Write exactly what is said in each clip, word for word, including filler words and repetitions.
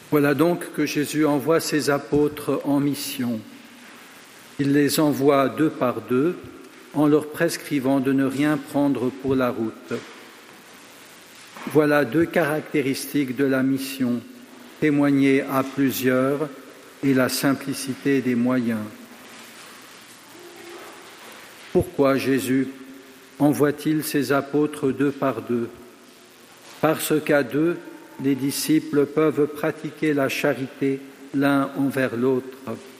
Voilà donc que Jésus envoie ses apôtres en mission. Il les envoie deux par deux, en leur prescrivant de ne rien prendre pour la route. Voilà deux caractéristiques de la mission, témoigner à plusieurs et la simplicité des moyens. Pourquoi Jésus envoie-t-il ses apôtres deux par deux? Parce qu'à deux, les disciples peuvent pratiquer la charité l'un envers l'autre.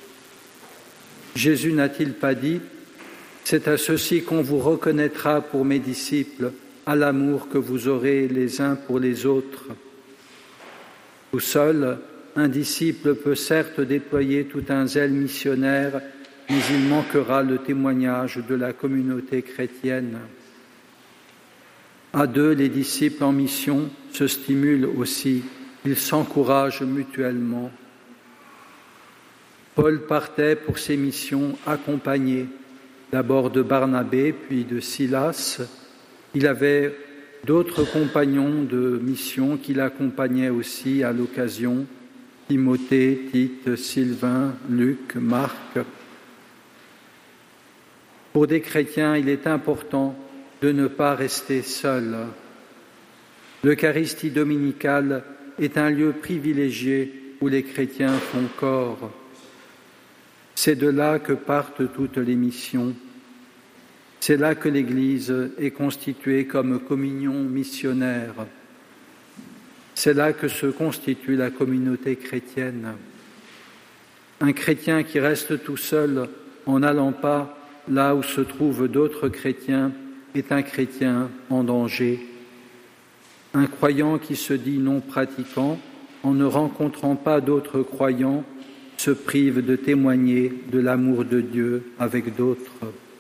Jésus n'a-t-il pas dit « C'est à ceci qu'on vous reconnaîtra pour mes disciples, à l'amour que vous aurez les uns pour les autres ». Tout seul, un disciple peut certes déployer tout un zèle missionnaire, mais il manquera le témoignage de la communauté chrétienne. À deux, les disciples en mission se stimulent aussi, ils s'encouragent mutuellement. Paul partait pour ses missions accompagné, d'abord de Barnabé, puis de Silas. Il avait d'autres compagnons de mission qui l'accompagnaient aussi à l'occasion, Timothée, Tite, Sylvain, Luc, Marc. Pour des chrétiens, il est important de ne pas rester seul. L'Eucharistie dominicale est un lieu privilégié où les chrétiens font corps. C'est de là que partent toutes les missions. C'est là que l'Église est constituée comme communion missionnaire. C'est là que se constitue la communauté chrétienne. Un chrétien qui reste tout seul en n'allant pas là où se trouvent d'autres chrétiens est un chrétien en danger. Un croyant qui se dit non pratiquant, en ne rencontrant pas d'autres croyants, se prive de témoigner de l'amour de Dieu avec d'autres.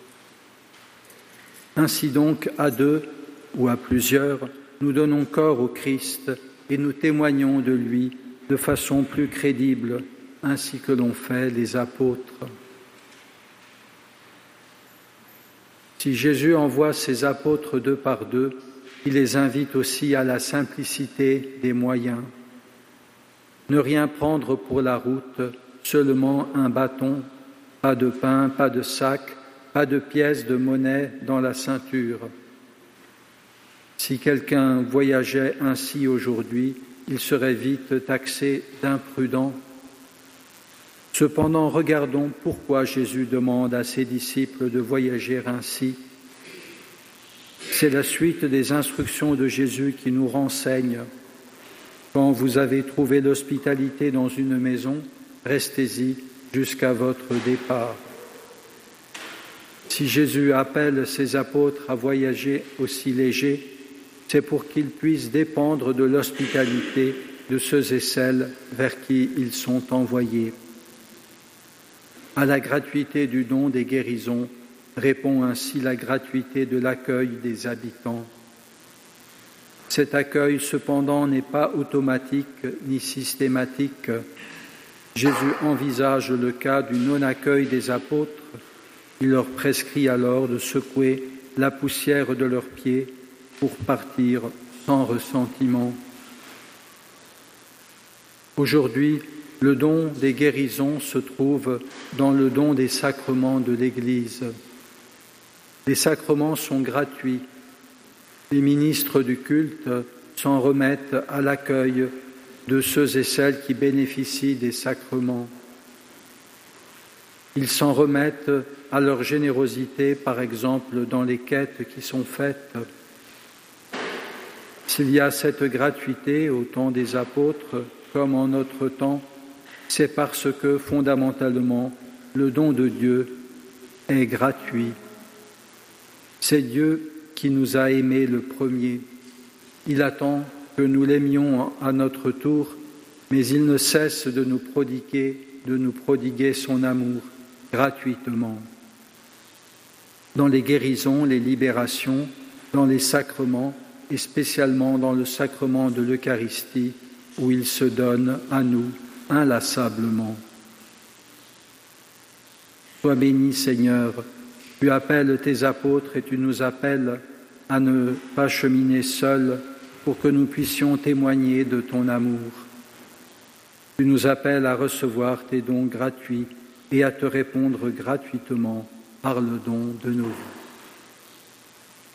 Ainsi donc, à deux ou à plusieurs, nous donnons corps au Christ et nous témoignons de lui de façon plus crédible, ainsi que l'ont fait les apôtres. Si Jésus envoie ses apôtres deux par deux, il les invite aussi à la simplicité des moyens. Ne rien prendre pour la route, seulement un bâton, pas de pain, pas de sac, pas de pièces de monnaie dans la ceinture. Si quelqu'un voyageait ainsi aujourd'hui, il serait vite taxé d'imprudent. Cependant, regardons pourquoi Jésus demande à ses disciples de voyager ainsi. C'est la suite des instructions de Jésus qui nous renseigne. Quand vous avez trouvé l'hospitalité dans une maison, restez-y jusqu'à votre départ. Si Jésus appelle ses apôtres à voyager aussi légers, c'est pour qu'ils puissent dépendre de l'hospitalité de ceux et celles vers qui ils sont envoyés. À la gratuité du don des guérisons répond ainsi la gratuité de l'accueil des habitants. Cet accueil, cependant, n'est pas automatique ni systématique. Jésus envisage le cas du non-accueil des apôtres. Il leur prescrit alors de secouer la poussière de leurs pieds pour partir sans ressentiment. Aujourd'hui, le don des guérisons se trouve dans le don des sacrements de l'Église. Les sacrements sont gratuits. Les ministres du culte s'en remettent à l'accueil de ceux et celles qui bénéficient des sacrements. Ils s'en remettent à leur générosité, par exemple, dans les quêtes qui sont faites. S'il y a cette gratuité au temps des apôtres, comme en notre temps, c'est parce que, fondamentalement, le don de Dieu est gratuit. C'est Dieu qui nous a aimés le premier. Il attend que nous l'aimions à notre tour, mais il ne cesse de nous prodiguer, de nous prodiguer son amour gratuitement. Dans les guérisons, les libérations, dans les sacrements, et spécialement dans le sacrement de l'Eucharistie, où il se donne à nous inlassablement. Sois béni, Seigneur, tu appelles tes apôtres et tu nous appelles à ne pas cheminer seuls pour que nous puissions témoigner de ton amour. Tu nous appelles à recevoir tes dons gratuits et à te répondre gratuitement par le don de nos vies.